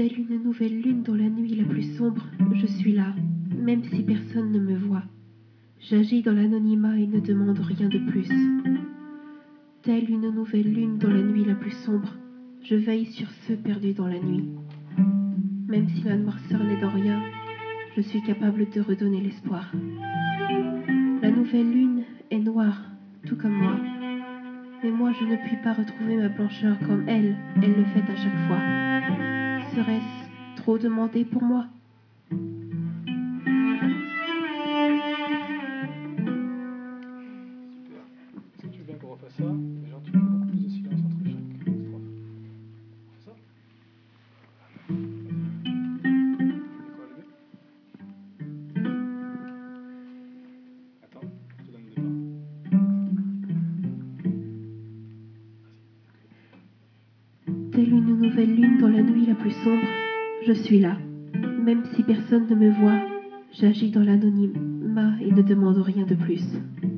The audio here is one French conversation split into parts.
Telle une nouvelle lune dans la nuit la plus sombre, je suis là, même si personne ne me voit. J'agis dans l'anonymat et ne demande rien de plus. Telle une nouvelle lune dans la nuit la plus sombre, je veille sur ceux perdus dans la nuit. Même si ma noirceur n'est dans rien, je suis capable de redonner l'espoir. La nouvelle lune est noire, tout comme moi. Mais moi, je ne puis pas retrouver ma blancheur comme elle le fait à chaque fois. Serait-ce trop demandé pour moi ? Super. Est-ce que tu veux bien qu'on refasse ça? Déjà, tu mets beaucoup plus de silence entre chaque strophe. On fait ça? Micro allumé? Attends, je te donne le départ. Telle une nouvelle lune dans la nuit la plus sombre, je suis là. Même si personne ne me voit, j'agis dans l'anonymat et ne demande rien de plus.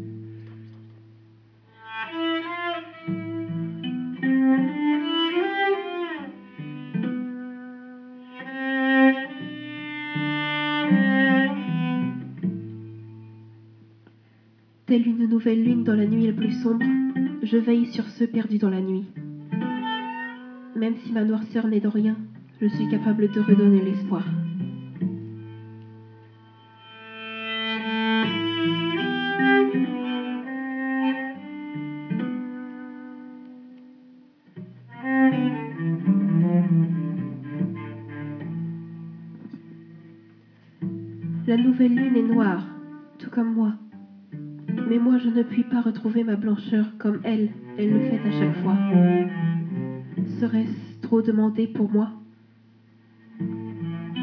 Telle une nouvelle lune dans la nuit la plus sombre, je veille sur ceux perdus dans la nuit. Même si ma noirceur n'est dans rien, je suis capable de redonner l'espoir. La nouvelle lune est noire, tout comme moi. Mais moi, je ne puis pas retrouver ma blancheur comme elle le fait à chaque fois. Serait-ce trop demandé pour moi ?